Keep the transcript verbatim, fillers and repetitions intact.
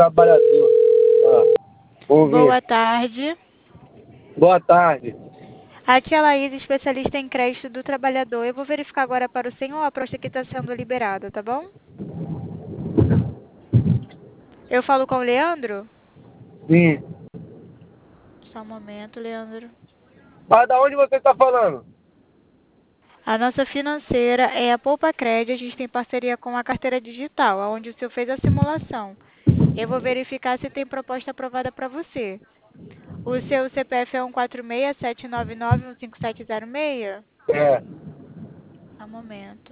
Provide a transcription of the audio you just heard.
trabalhador. Ah, ouvi. Boa tarde. Boa tarde. Aqui é a Laís, especialista em crédito do trabalhador. Eu vou verificar agora para o senhor a proposta que está sendo liberada, tá bom? Eu falo com o Leandro? Sim. Só um momento, Leandro. Mas da onde você está falando? A nossa financeira é a Poupa Crédito. A gente tem parceria com a carteira digital, onde o senhor fez a simulação. Eu vou verificar se tem proposta aprovada para você. O seu C P F é um quatro seis sete nove nove um cinco sete zero seis? É. Só um momento.